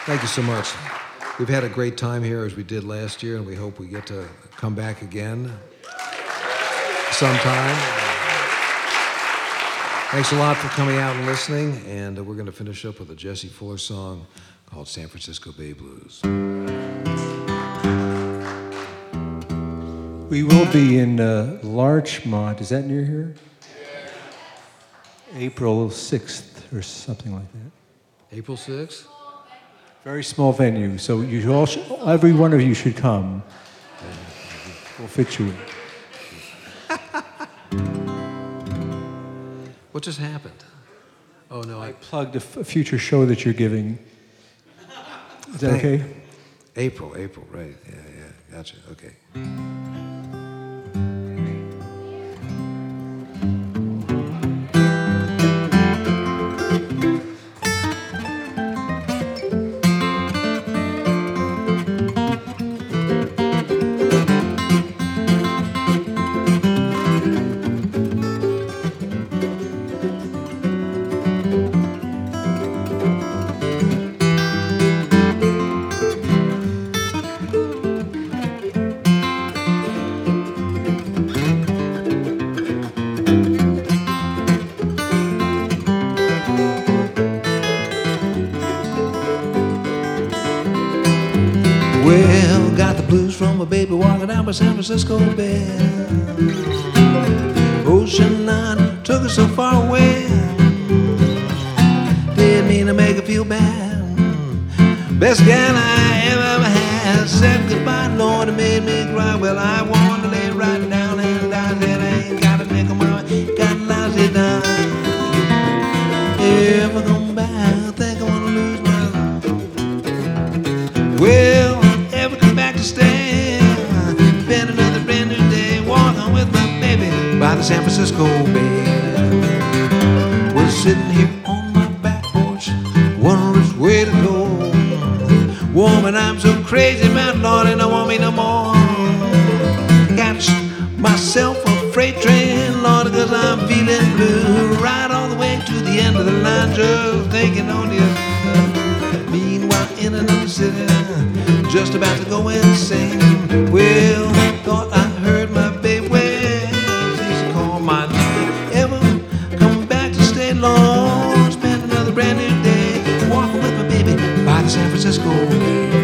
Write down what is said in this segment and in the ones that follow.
Thank you so much. We've had a great time here as we did last year, and we hope we get to come back again sometime. Thanks a lot for coming out and listening, and we're going to finish up with a Jesse Fuller song called San Francisco Bay Blues. We will be in Larchmont. Is that near here? April 6th or something like that. April 6th? Very small venue, so you all every one of you should come. We'll fit you in. What just happened? Oh, no, I plugged a future show that you're giving. Is that okay? April, right. Yeah, gotcha, okay. Well, got the blues from a baby walking down by San Francisco Bay. Ocean line took us so far away. Didn't mean to make her feel bad. Best gal I ever had. Said goodbye, Lord, it made me cry. Well, I wanted to lay right down and die. Said I ain't got a nickel, mama, got a lousy dime. If I come back, I think I wanna lose my life. Well, ever come back to stay? Been another brand new day, walking with my baby by the San Francisco Bay. Was sitting here on my back porch, wondering which way to go. Woman, I'm so crazy, man, Lord, and I want me no more. Got myself a freight train, Lord, cause I'm feeling blue. Right all the way to the end of the line, just thinking on you. Meanwhile, in another city, just about to go insane. Well, thought I heard my baby wail. She's called my name. Ever come back to stay long? Spend another brand new day walking with my baby by the San Francisco Bay.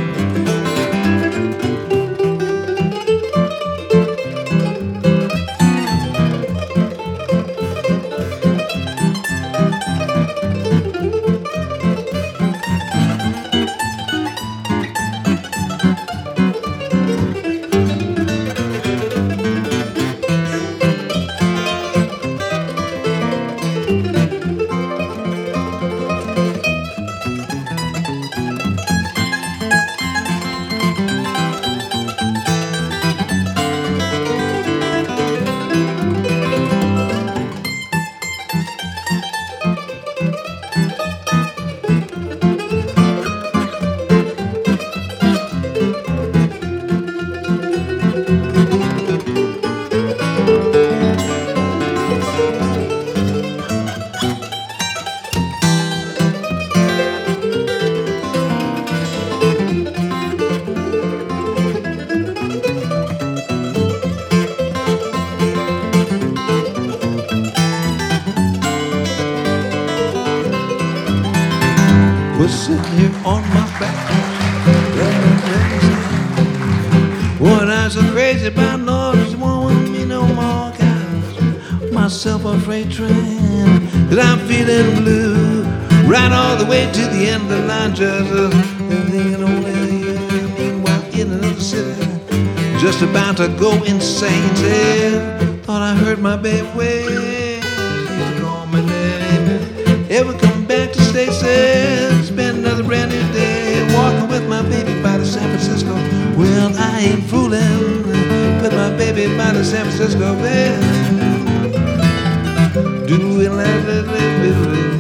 Was sitting here on my back. Boy, I'm so crazy about Lord, this won't want me no more. Got myself a freight train, cause I'm feeling blue. Right all the way to the end of the line, just thinking only you. Meanwhile, in another city, just about to go insane. Said, thought I heard my baby wail. She's called my name. Ever come back to stay said, spend another brand new day walking with my baby by the San Francisco. Well, I ain't fooling with my baby by the San Francisco Bay. Do it like that.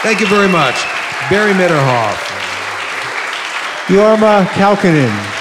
Thank you very much. Barry Mitterhoff. Jorma Kaukonen.